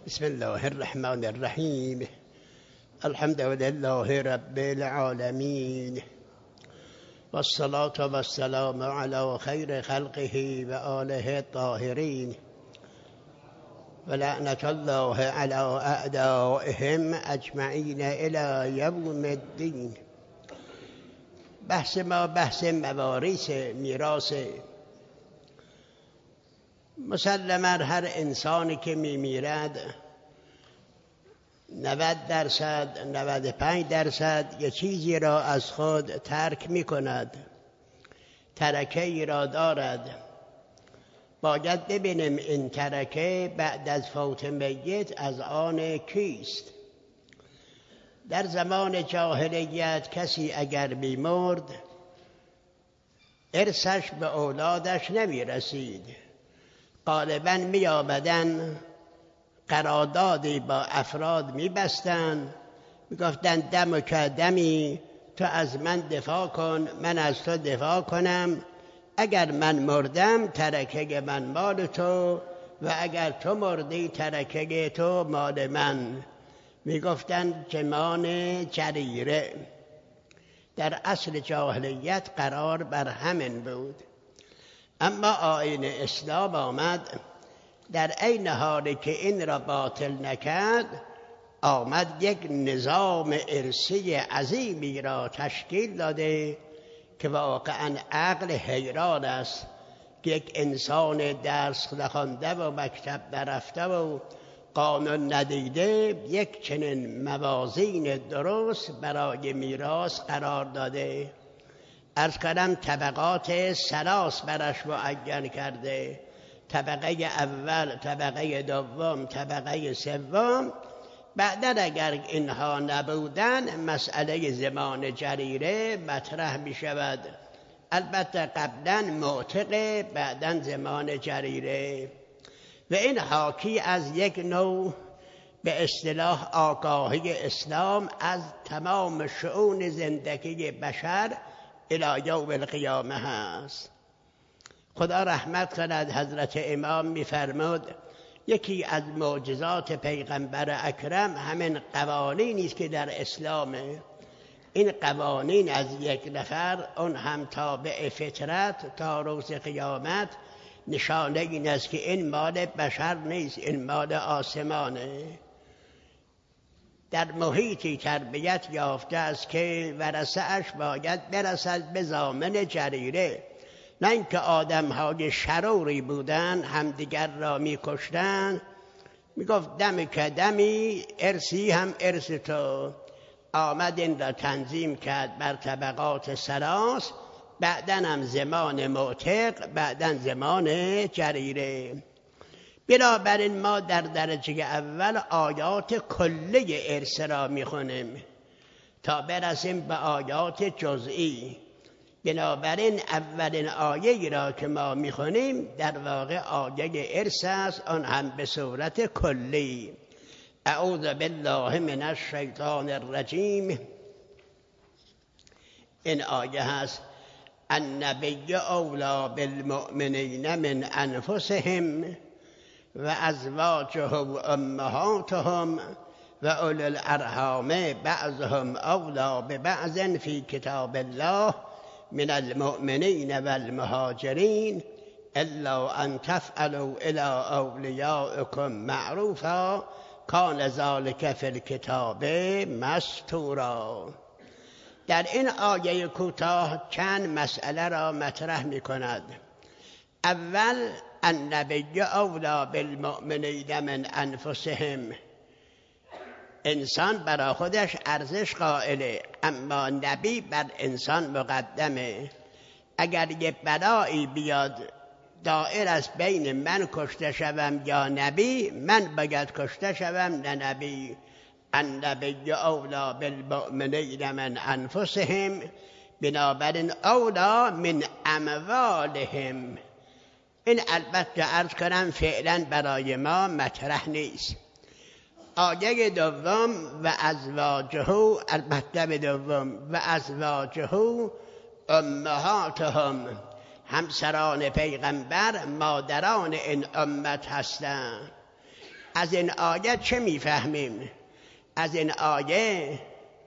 بسم الله الرحمن الرحیم. الحمد لله رب العالمین والصلاة والسلام علی خیر خلقه و آله الطاهرین و لعنت الله علی اعدائهم اجمعین الی یوم الدین. بحث ما بحث موارث، میراث. مسلما هر انسانی که میمیرد 90%، 95% یه چیزی را از خود ترک میکند، ترکه ای را دارد. باید ببینیم این ترکه بعد از فوت میت از آن کیست. در زمان جاهلیت کسی اگر میمرد ارثش به اولادش نمیرسید. غالباً میآمدن قراردادی با افراد میبستن، میگفتن دم که دمی، تو از من دفاع کن، من از تو دفاع کنم. اگر من مردم ترکه من مال تو و اگر تو مردی ترکه تو مال من. میگفتن چمان جریره. در اصل جاهلیت قرار بر همین بود. اما آیین اسلام آمد، در عین حالی که این را باطل نکرد، آمد یک نظام ارثی عظیمی را تشکیل داده که واقعا عقل حیران است که یک انسان درس نخوانده و مکتب نرفته و قانون ندیده یک چنین موازین درست برای میراث قرار داده. عرض کردم طبقات ثلاث برش معین کرده: طبقه اول، طبقه دوم، طبقه سوم. بعدن اگر اینها نبودن مسئله زمان جریره مطرح می شود. البته قبلا معتق، بعدن زمان جریره. و این حاکی از یک نوع به اصطلاح آگاهی اسلام از تمام شؤون زندگی بشر الی یوم القیامه هست. خدا رحمت کند، حضرت امام می‌فرمود یکی از معجزات پیغمبر اکرم همین قوانینی است که در اسلامه. این قوانین از یک نفر، اون هم تابع فطرت تا روز قیامت، نشانه این است که این مال بشر نیست، این مال آسمانه. در محیطی تربیت یافته است که ورثه اش باید برسد به ضامن جریره، نه اینکه آدم‌های شروری بودن همدیگر را می‌کشتن. میگفت دم که دمی، ارثی هم ارث تو. آمد این را تنظیم کرد بر طبقات ثلاث، بعدن هم زمان معتق، بعدن زمان جریره. بنابراین ما در درجه اول آیات کلی ارث را میخونیم تا برسیم به آیات جزئی. بنابراین اولین آیه را که ما میخونیم در واقع آیه ارث است، آن هم به صورت کلی. اعوذ بالله من الشیطان الرجیم. این آیه هست: النبی اولی بالمؤمنین من انفسهم و ازواجه امهاتهم و اولی الارحام بعضهم اولی ببعض فی کتاب الله من المؤمنین و المهاجرین الا ان تفعلوا الی اولیائکم معروفا کان ذلک فی الکتاب مسطورا. در این آیه کوتاه چند مسئله را مطرح می کند. اول، النبی اولی بالمؤمنین من انفسهم. انسان برای خودش ارزش قائله، اما نبی بر انسان مقدمه. اگر یه بلایی بیاد دائر است بین من کشته شوم یا نبی، من باید کشته شوم نه نبی. النبی اولی بالمؤمنین من انفسهم، بنابراین اولی من اموالهم. این البته عرض کنم فعلا برای ما مطرح نیست. آیه دوم و ازواجه، البته به دوم و ازواجه امهاتهم، همسران پیغمبر مادران این امت هستند. از این آیه چه میفهمیم؟ از این آیه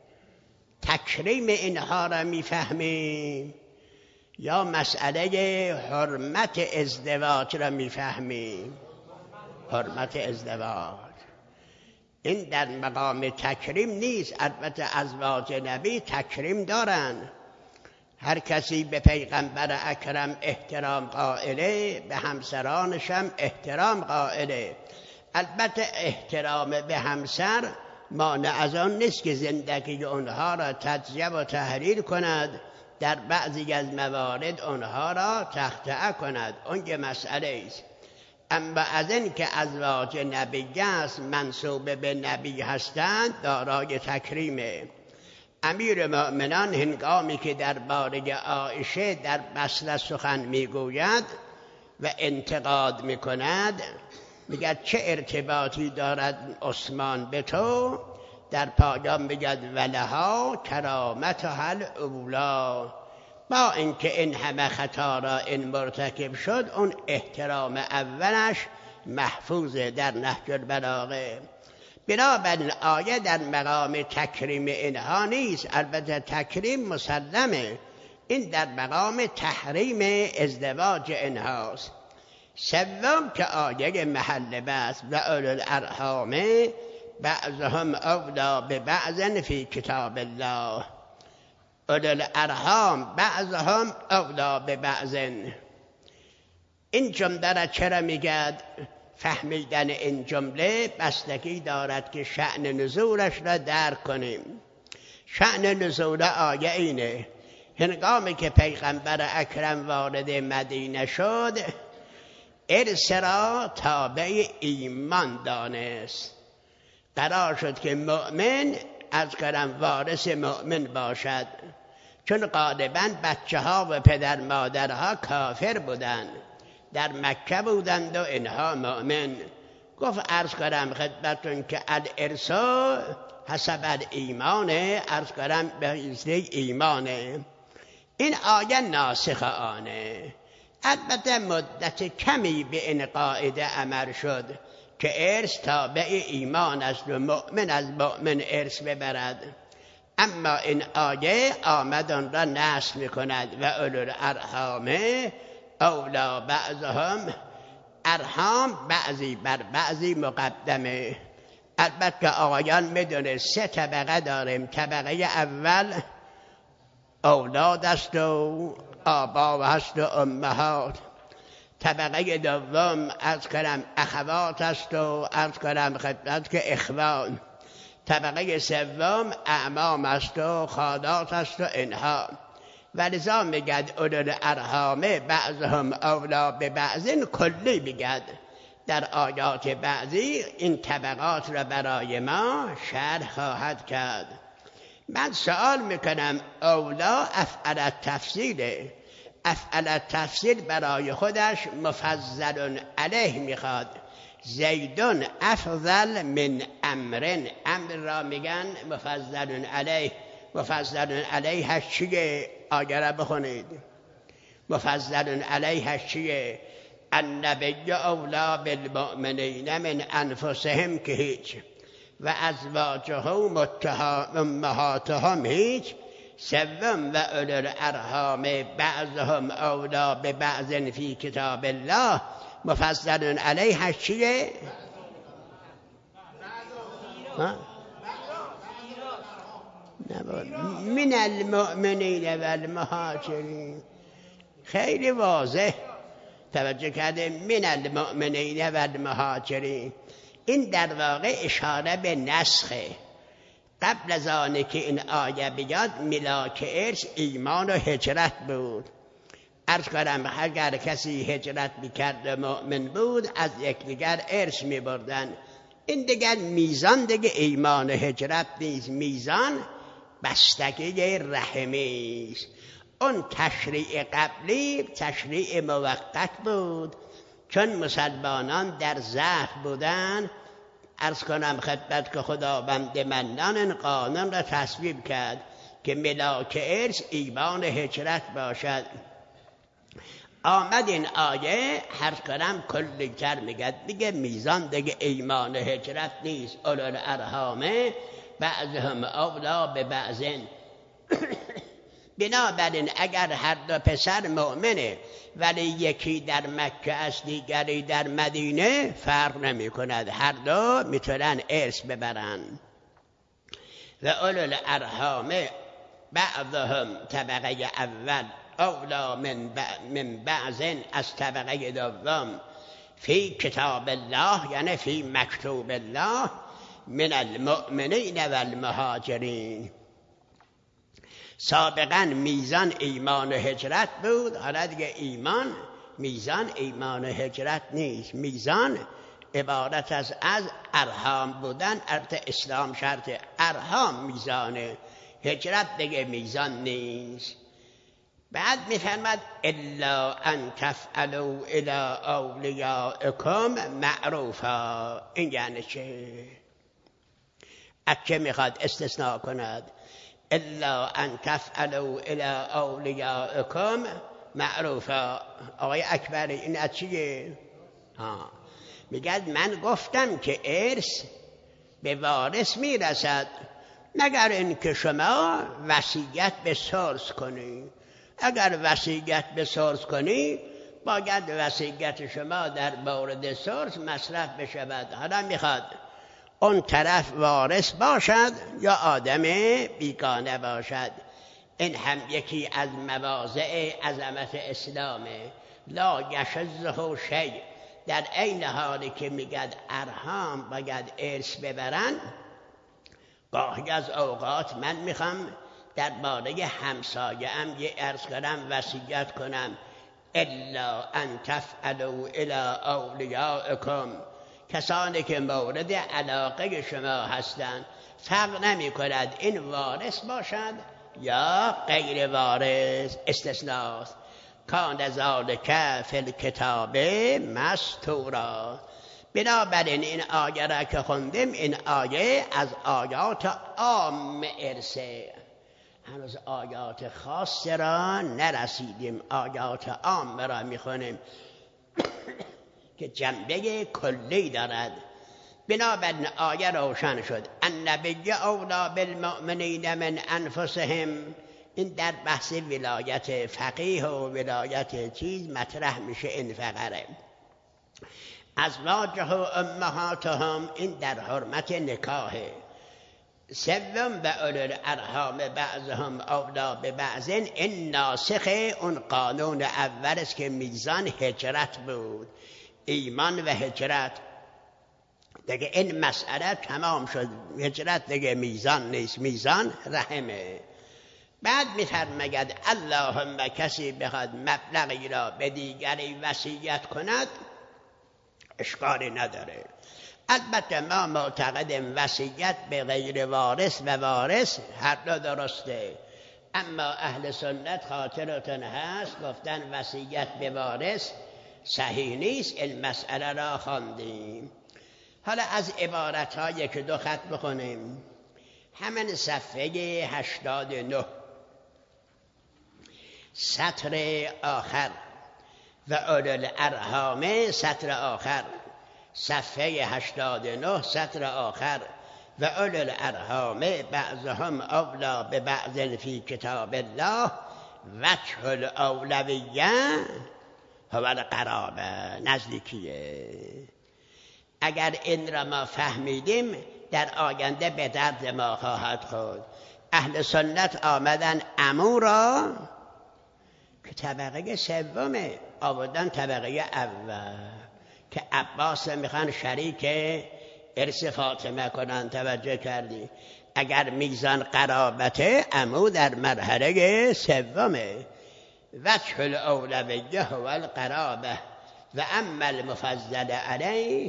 تکریم اینها را میفهمیم یا مسئله حرمت ازدواج را میفهمیم؟ حرمت ازدواج. این در مقام تکریم نیست. البته ازواج نبی تکریم دارن. هر کسی به پیغمبر اکرم احترام قائله، به همسرانش هم احترام قائله. البته احترام به همسر مانع از آن نیست که زندگی اونها را تجزیه و تحلیل کند، در بعضی از موارد اونها را تخطئه کند، اون یه مسئله است. اما از این که ازواج نبی است، منسوب به نبی هستند، دارای تکریمه. امیر مؤمنان هنگامی که درباره عایشه در مسئله سخن میگوید و انتقاد میکند، میگه چه ارتباطی دارد عثمان به تو؟ در پایان میگه ولها کرامتها الاولی، با اینکه این همه خطا را این مرتکب شد، اون احترام اولش محفوظه در نهج البلاغه. بنابراین آیه در مقام تکریم اینها نیست. البته تکریم مسلمه، این در مقام تحریم ازدواج اینهاست. سوم که آیه محل بحث و اولو الارحام بعضهم اولی ببعض فی کتاب الله. اولو الارحام بعضهم اولی ببعض. این جمله را چرا میگد؟ فهمیدن این جمله بستگی دارد که شأن نزولش را درک کنیم. شأن نزول آیه اینه: هنگامی که پیغمبر اکرم وارد مدینه شد، ارث را تابع ایمان دانست. قرار شد که مؤمن از کرم وارث مؤمن باشد، چون غالباً بچه ها و پدر مادرها کافر بودند، در مکه بودند و اینها مؤمن. گفت عرض کنم خدمتون که الارث حسب الایمانه، عرض کنم به ایمانه. این آیه ناسخ آنه. البته مدت کمی به این قاعده امر شد که ارث تابع ایمان است و مؤمن از مؤمن ارث ببرد. اما این آیه آمد آن را نسخ می‌کند و اولو الارحام اولا بعضهم. ارحام بعضی بر بعضی مقدمه. البته آقایان میدونه 3 طبقه داریم. طبقه اول اولاد است و آبا هست و امهات. طبقه دوم از کنم اخوات است و از کنم خدمت که اخوان. طبقه سوم اعمام است و خالات است و اینها. ولذا میگد اولو الارحام بعضهم اولا ببعض، کلی میگد. در آیات بعضی این طبقات را برای ما شرح خواهد کرد. من سوال میکنم اولا افعل التفضیله. افعل التفضیل برای خودش مفضل علیه میخواد. زیدون افضل من امرن. امر را میگن مفضل علیه. مفضل علیه چیه؟ آیه را بخونید. مفضل علیه چیه؟ النبی اولا بالمؤمنین من انفسهم که هیچ، و ازواجه امهاتهم هیچ. سوم و اولو الارحام بعضهم اولا ببعض فی کتاب الله. مفضل علیه چیه؟ من المؤمنین و المهاجرین. خیلی واضح توجه کرده. من المؤمنین و المهاجرین. این در واقع اشاره به نسخه. قبل از آنه که این آیه بیاد ملاک ارث ایمان و هجرت بود. عرض کنم اگر کسی هجرت میکرد و مؤمن بود، از یکدیگر ارث میبردن. این دیگر میزان دیگه ایمان و هجرت نیست، میزان بستگی رحمی است. اون تشریع قبلی تشریع موقت بود، چون مسلمانان در ضعف بودن. عرض کنم خدمت که خداوند منان این قانون را تصویب کرد که ملاک ارث ایمان هجرت باشد. آمد این آیه هر کنم کلی تر میگه میزان دیگه ایمان هجرت نیست. اولوالارحام بعضهم اولا به بعضن. بنابراین اگر هر دو پسر مؤمنه ولی یکی در مکه است دیگری در مدینه، فرق نمی کند، هر دو میتونن ارث ببرن. و اولوالارحام بعضهم طبقه اول اولا من بعضن از طبقه دوم فی کتاب الله یعنی فی مکتوب الله من المؤمنین و المهاجرین. سابقا میزان ایمان و هجرت بود، حالا دیگه میزان ایمان و هجرت نیست. میزان عبارت از ارحام بودن، البته اسلام شرط ارحام میزانه، هجرت دیگه میزان نیست. بعد میفرماد الا ان تفعلوا الی اولیاءکم معروفا. این یعنی چه؟ از چه میخواد استثناء کند؟ الا ان تفعلوا الی اولیاءکم معروفا. آقای اکبر این از چیه؟ میگه من گفتم که ارث به وارث میرسد مگر اینکه شما وصیت به سرس کنی. اگر وصیت به سرس کنی باید وصیت شما در مورد سرس مصرف بشود. حالا میخواد اون طرف وارث باشد یا آدم بیگانه باشد. این هم یکی از مواضع عظمت اسلامه. لا یشذه شیء. در عین حالی که میگد ارحام باید ارث ببرن، گاهی از اوقات من میخوام در باره همسایه ام یه عرض کنم وصیت کنم الا ان تفعلوا الی اولیاءکم. کسانی که مورد علاقه شما هستند، فرق نمی کند این وارث باشد یا غیر وارث، استثناست. کان ذالک فی الکتاب مسطورا. بنابراین این آیه را که خوندیم، این آیه از آیات عام ارثه. هنوز آیات خاص را نرسیدیم، آیات عام را میخونیم که جنبه کلی دارد. بنابراین آیه روشن شد. النبی اولی بالمؤمنین من انفسهم. این در بحث ولایت فقیه و ولایت چیز مطرح میشه. این فقره ازواجه و امهاتهم، این در حرمت نکاحه. سوم و اولوالارحام بعضهم اولا به بعضن، این ناسخ اون قانون اول است که میزان هجرت بود، ایمان و هجرت. دیگه این مسئله تمام شد. هجرت دیگه میزان نیست، میزان رحمه. بعد میفرماید اللهم کسی بخواد مبلغی را به دیگری وصیت کند اشکالی نداره. البته ما معتقدیم وصیت به غیر وارث و وارث هر دو درسته، اما اهل سنت خاطرتون هست گفتن وصیت به وارث صحیح نیست. این مسئله را خواندیم. حالا از عبارت‌های که دو خط بخونیم. همین صفحه 89 سطر آخر و اولوالارحام سطر آخر، صفحه 89 سطر آخر و اولوالارحام بعضهم اولا به بعض فی کتاب الله وجه الاولویه هو القرابه، نزدیکیه. اگر این را ما فهمیدیم در آینده به درد ما خواهد خورد. اهل سنت آمدن عمو را که طبقه سومه آوردن طبقه اول، که عباس میخوان شریک ارث فاطمه کنن. توجه کردی؟ اگر میزان قرابته، عمو در مرحله سومه. وجه الاولویه هو القرابه و اما المفضل علیه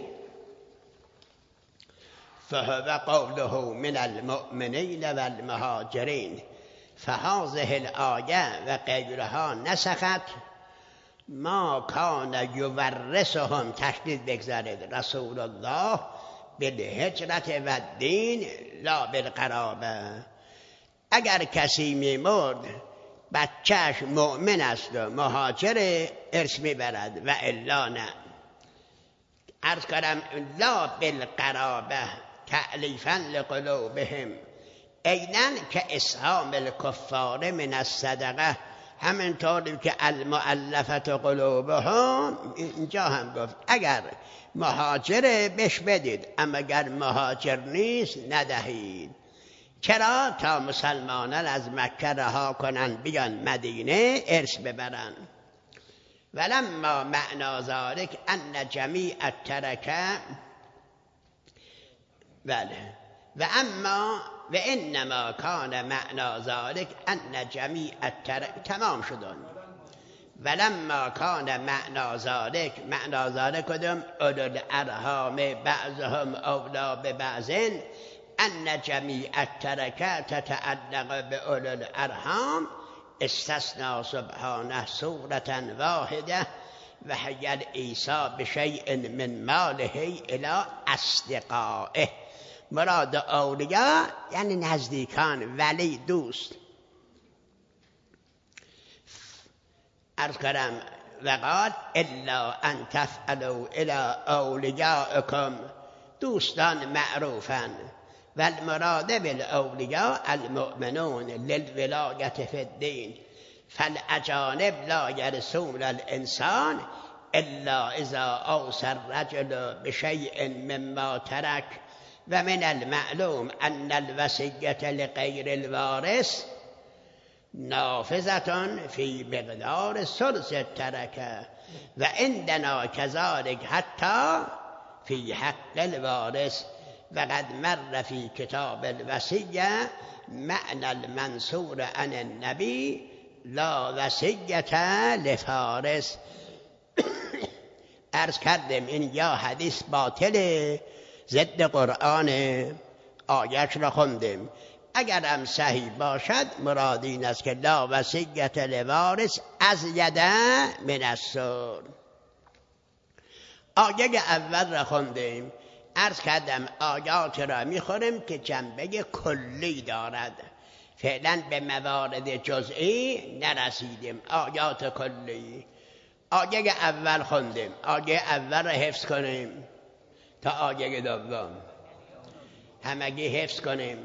فهو قوله من المؤمنین و المهاجرین. فهذه الآیه و غیرها نسخت ما کان یورثهم، تشدید بگذارید، رسول الله بالهجرت و الدین لا بالقرابه. اگر کسی میمرد بچهش مؤمن است و مهاجر ارث میبرد و الا نه. عرض کردم لا بالقرابه تألیفا لقلوبهم، اینن که اسهام الکفار من الصدقه، همینطوری که المؤلفت قلوبهم اینجا هم گفت اگر مهاجر بش بدید، اما اگر مهاجر نیست ندهید. چرا؟ تا مسلمانان از مکه رها کنن بیان مدینه ارث ببرن. ولما معنا ذلك ان جمیع الترکه، بله، و اما و انما کان معنا ذلك ان جمیع الترکه، تمام شدن. ولما کان معنا ذلك، معنا ذلك کدوم؟ اولو الارحام بعضهم اولی ببعض، ان جمیع الترکه تتعلق باولو الارحام، استثنى سبحانه صورة واحده و هی الایصا بشیء من ماله الی اصدقائه. مراد اولیا یعنی نزدیکان، ولی دوست. عرض کردم وقال الا ان تفعلوا الى اولیائکم، دوستان معروفا، والمراد بالاولیاء المؤمنون للولایت فی الدین، فالاجانب لا یرثون الانسان الا اذا اوصى الرجل بشیء مما ترک، و من المعلوم ان الوصیة لغیر الوارث نافذة فی مقدار ثلث الترکه و عندنا كذلك حتی فی حق الوارث، وقد مر فی کتاب الوصیة معنى المنصور عن النبی لا وصیة لفارث. عرض کردم این یا حدیث باطله، ضد قرآن، آیش را خوندیم. اگر هم صحیح باشد مراد این است که لا وصیة لوارث از یده من السر. آیه اول را خوندیم. عرض کردم آیات را میخوریم که جنبه کلی دارد، فعلا به موارد جزئی نرسیدیم. آیات کلی، آیه اول خوندیم، آیه اول را حفظ کنیم تا آیه دوم همگی حفظ کنیم.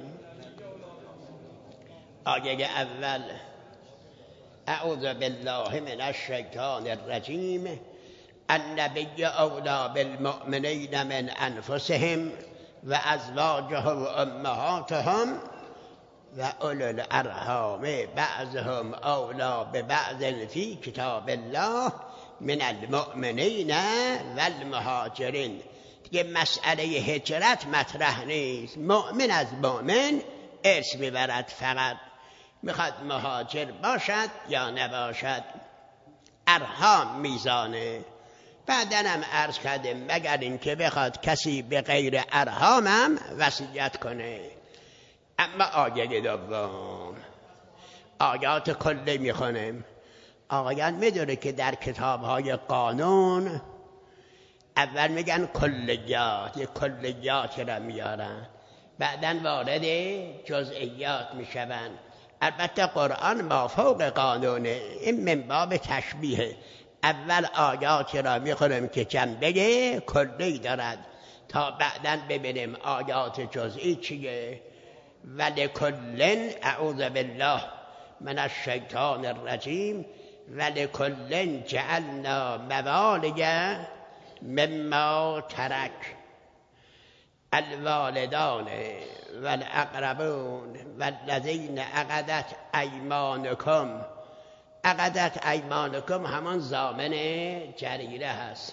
آیه اول اعوذ بالله من الشیطان الرجیم، النبی اولی بالمؤمنین من انفسهم و ازواجهم امهاتهم و اولو الارحام بعضهم اولی ببعض فی کتاب الله من المؤمنین و المهاجرین. دیگه مسئله هجرت مطرح نیست. مؤمن از مؤمن ارث میبرد، فقط میخواد مهاجر باشد یا نباشد. ارحام میزانه. بعدن هم عرض کردیم مگر اینکه بخواد کسی به غیر ارحامم وصیت کنه. اما آیه دوم، آیات کلی میخونیم. آقایان میدونه که در کتاب‌های قانون اول میگن کلیات، یه کلیات را میارن، بعدن وارد جزئیات میشون. البته قرآن مافوق قانونه، این من باب تشبیه. اول آیات را میخونیم که جنبه کلی دارد تا بعدن ببینیم آیات جزئی چیه. ولکل، اعوذ بالله من الشیطان الرجیم، ولکل جعلنا موالی مما ترک الوالدان والاقربون والذین عقدت ایمانکم. عقدت ایمانکم همان ضامن جریره هست.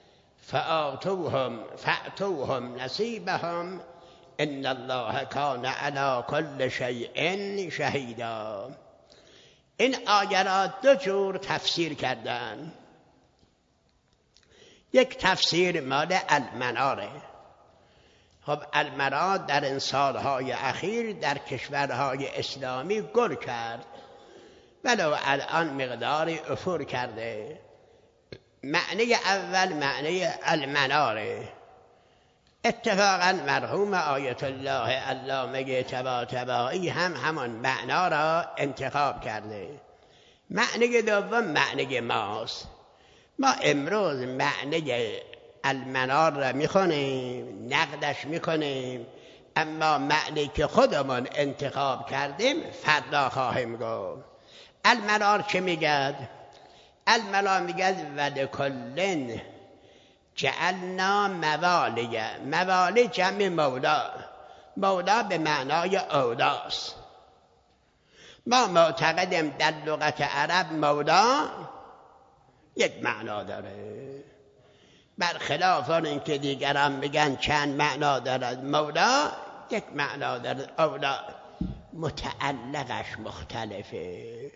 فأتوهم نصیبهم ان الله کان علی کل شیء شهیدا. این آیه را دو جور تفسیر کردن. یک تفسیر مال المناره. خب المنار در این سالهای اخیر در کشورهای اسلامی گل کرد، ولو الان مقداری افور کرده. معنی اول معنی المناره. اتفاقا مرحوم آیت الله علامه طباطبایی هم همان معنا را انتخاب کرده. معنی دوم معنی ماست. ما امروز معنی المنار را میخونیم، نقدش میکنیم، اما معنی که خودمون انتخاب کردیم فردا خواهیم گفت. المنار چه میگد؟ المنار میگد ولکل جعلنا موالیه. موالی جمع مولا، مولا به معنای اولاست. ما معتقدیم در لغت عرب مولا یک معنا داره، برخلاف این که دیگران میگن چند معنا دارد. مولا یک معنا دارد، اولا متعلقش مختلفه.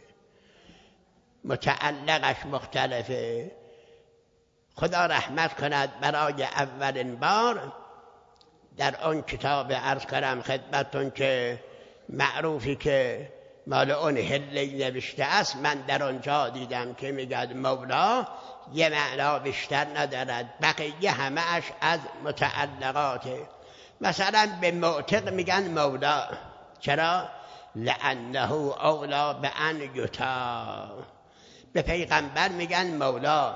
متعلقش مختلفه. خدا رحمت کند برای اولین بار در اون کتاب عرض کردم خدمتون که معروفی که مال اون هلی نوشته است، من در آنجا دیدم که میگد مولا یه معنا بیشتر ندارد، بقیه همه اش از متعلقاته. مثلا به معتق میگن مولا. چرا؟ لانه اولا به ان یطاع. به پیغمبر میگن مولا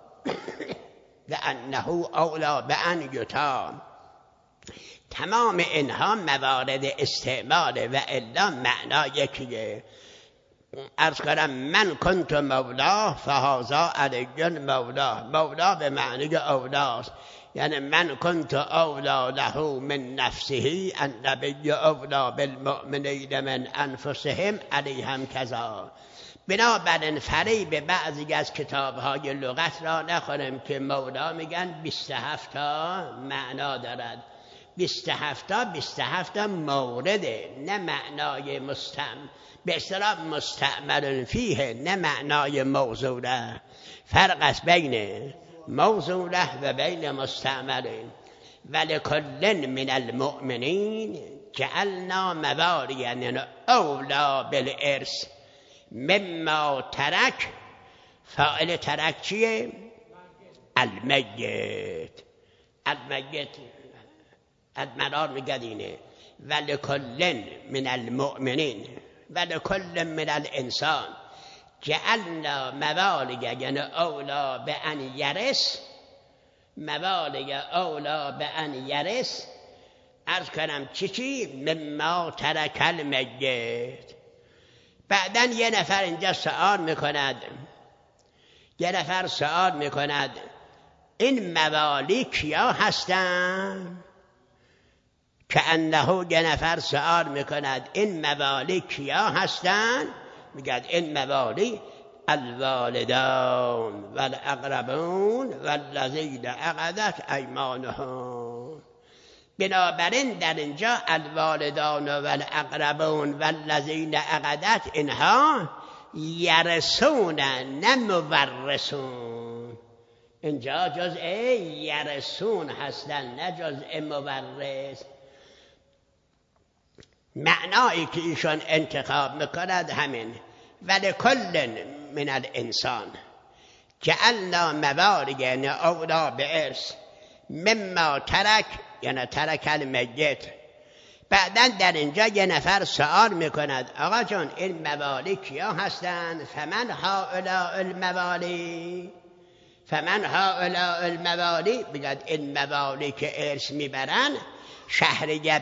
لانه اولا به ان یطاع. تمام اینها موارد استعمال و الا معنا یکیه. عرض کنم من کنت مولا فهذا علی مولا. مولا به معنی اولاست، یعنی من کنت اولا له من نفسه النبی اولا بالمؤمنین من انفسهم علیهم کذا. بنابراین فریب بعضی از کتاب‌های لغت را نخوریم که مولا میگن 27 تا معنا دارد. 27 مورده، نه معنای به اصطلاح مستعمل فیه، نه معنای موضوعه. فرق است بین موضوعه و بین مستعمل. ولکل من المؤمنین جعلنا موالیه، یعنی اولا بالارث مما ترک. فاعل ترک چیه؟ المیت. المیت المنار میگد اینه ولکل من المؤمنین ولکل من الانسان جعلنا موالیه، یعنی اولا به ان یرث. موالیه اولا به ان یرث. عرض کنم چی؟ مما ترک المیت. بعدن یه نفر اینجا سوال میکند، این موالی کیا هستن؟ که انه یه نفر سوال میکند این موالی کیا هستن؟ میگد این موالی الوالدان والاقربون والذین عقدت ایمانهم. بنابراین در اینجا الوالدان والاقربون والذین عقدت اینها یرثون نه مورثون. اینجا جزء یرثون هستن نه جزء مورث. معنایی که ایشان انتخاب میکند همین ولکل من الانسان جعلنا موالیه، یعنی اولا به ارث مما ترک، یعنی ترک المیت. بعدن در اینجا یه نفر سوال میکند آقا جان این موالی کیا هستند؟ فمن هؤلاء الموالی. فمن هؤلاء الموالی بگد این موالی که ارث میبرن، شهریه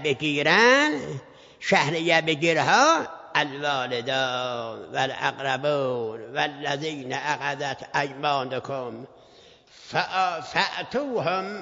بگیرها الوالدان والاقربون والذین عقدت ایمانکم فأتوهم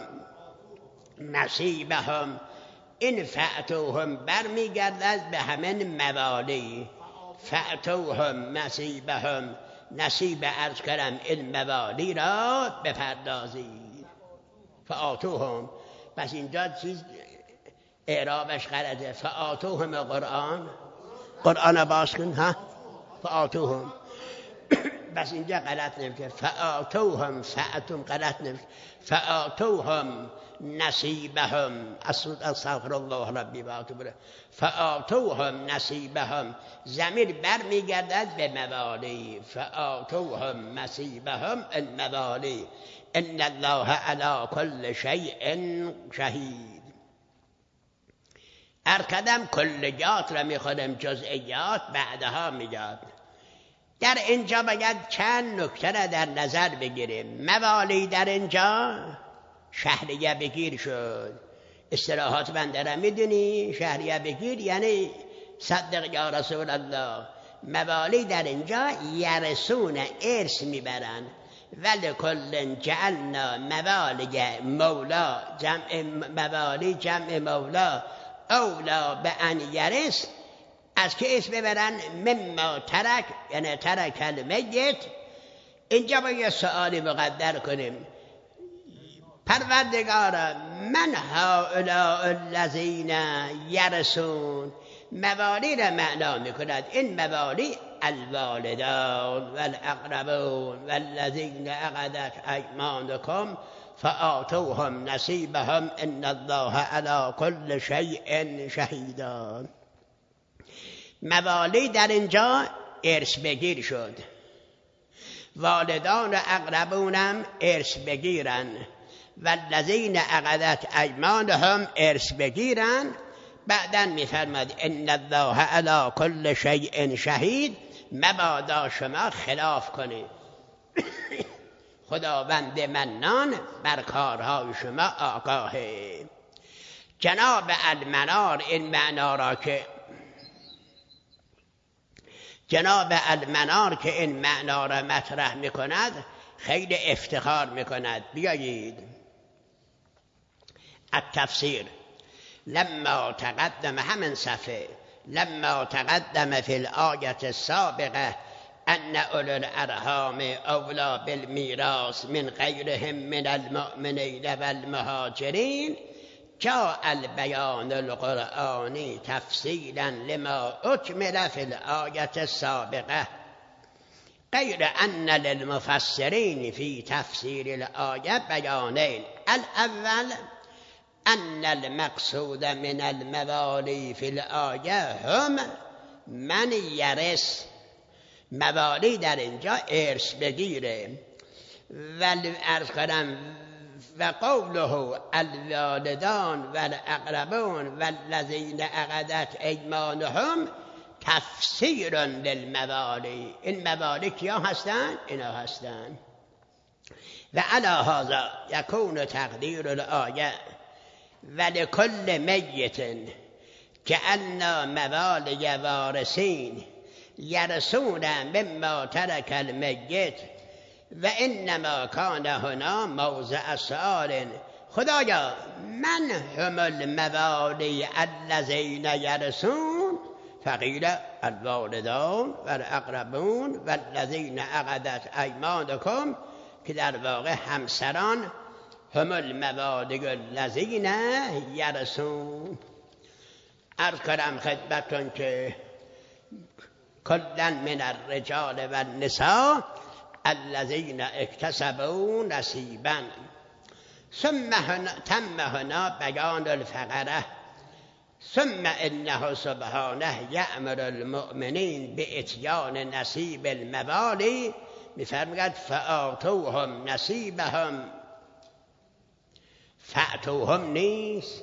نصیبهم. این فأتوهم برمیگردد به همین موالی. فأتوهم نصیبهم، نصیب عرض کردم این موالی را بپردازید. فآتوهم، پس اینجا چیز اعرابش غلطه. فآتوهم قرآن باز کن ها. فآتوهم بس اینجا غلط نمیشه. فآتوهم فأتوهم غلط نمیشه. فآتوهم نصیبهم. استغفر الله ربی و اتوب الیه. فآتوهم نصیبهم، ضمیر برمیگردد به موالی. فآتوهم نصیبهم الموالی. ان الله علی کل شیء شهید. ارکدم کلیات را میخونم، جزئیات بعدها میگاد. در اینجا باید چند نکته را در نظر بگیریم. موالی در اینجا شهریه بگیر شد. اصطلاحات بنده را میدونی؟ شهریه بگیر یعنی صدق یا رسول الله. موالی در اینجا یرسون، ارث میبرن. ولکل جعلنا موالی مولا، جمع موالی جمع مولا، اولا به ان یرث، از که ارث ببرن مما ترک، یعنی ترک المیت. اینجا با یه سؤالی مقدر کنیم. پروردگارا من هؤلاء الذین یرثون، موالی را معنا میکند. این موالی الوالدان والاقربون والذین عقدت ایمانکم فآتوهم نصیبهم ان الله علی کل شیء شهید. موالی در اینجا ارث بگیر شد. والدان و اقربونم ارث بگیرن. والذین عقدت ایمانهم ارث بگیرن. بعداً می‌فرماد ان الله علی کل شیء شهید، مبادا شما خلاف کنید. خداوند منان بر کارهای شما آگاهه. جناب المنار این معنا را که جناب المنار که این معنا را مطرح می‌کند خیلی افتخار می‌کند. بیایید التفسیر. لما تقدم، همین صفحه، لما تقدم فی الآیة السابقة ان اولو الارحام اولا بالمیراث من غیرهم من المؤمنین والمهاجرین، جاء البیان القرآنی تفصیلا لما اکمل فی الآیة السابقة، غیر ان للمفسرین فی تفسیر الآیة بیانین. الاول ان المقصود من الموالی فی الآیه هم من یرث، موالی در اینجا ارث بگیره. ارز کنم و قوله الوالدان والاقربون والذین عقدت ایمانهم تفسیر للموالی. این موالی کیا هستند؟ اینا هستند. و علی هذا یکون تقدیر الآیه ولکل میت جعلنا موالی وارثین یرثون مما ترک المیت و انما کان هنا موضع سؤال. خدایا من هم الموالی الذین یرثون؟ فقیل الوالدان والاقربون والذین عقدت ایمانکم، که در واقع همسران هم الموالی الذین یرثون. عرض کنم خدمتون که کلا من الرجال والنساء الذین اکتسبوا نصیبا. ثم تم هنا بیان الفقره. ثم انه سبحانه یأمر المؤمنین باتیان نصیب الموالی، میفرماید فآتوهم نصیبهم. فأتوهم نیست،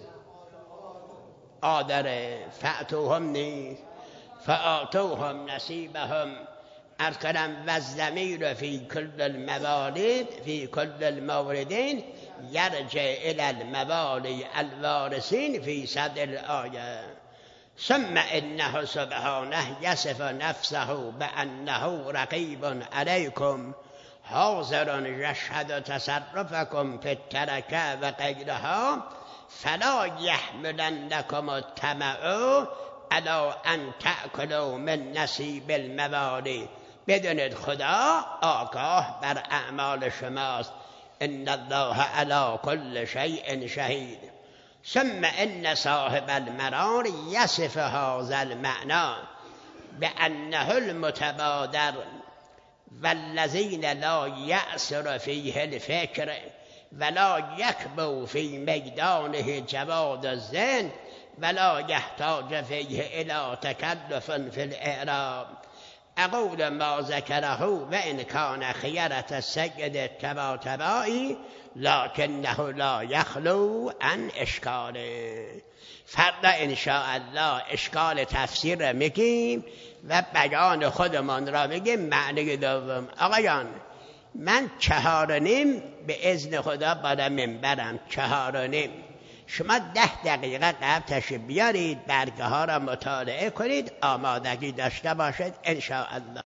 آدره فأتوهم نیست، فآتوهم نصیبهم. ارز کنم والضمیر فی کل الموارد فی کل الموردین یرجع الی الموالی الوارثین فی صدر الآیه. ثم انه سبحانه یصف نفسه بانه رقیب علیکم حاضر یشهد تصرفکم فی الترکه و غیرها فلا یحملنکم الطمع علی ان تأکلوا من نصیب الموالی. بدونید خدا آگاه بر اعمال شماست. ان الله علی کل شیء شهید. ثم ان صاحب المنار یصف هذا المعنى بانه المتبادر والذین لا یأثر فیه الفکر ولا یکبو فی میدانه جواد الذهن ولا یحتاج فیه الی تکلف فی الاعراب. اقول ما ذکره و ان کان خیرت السید طباطبایی لکنه لا یخلو عن اشکاله. فردا انشاءالله اشکال تفسیر را میگیم و بیان خودمان را بگیم. معنی دوم آقایان، من 4:30 به اذن خدا بالا منبرم، 4:30. شما 10 دقیقه قبل تشریف بیارید، برگه ها را مطالعه کنید، آمادگی داشته باشید انشاءالله.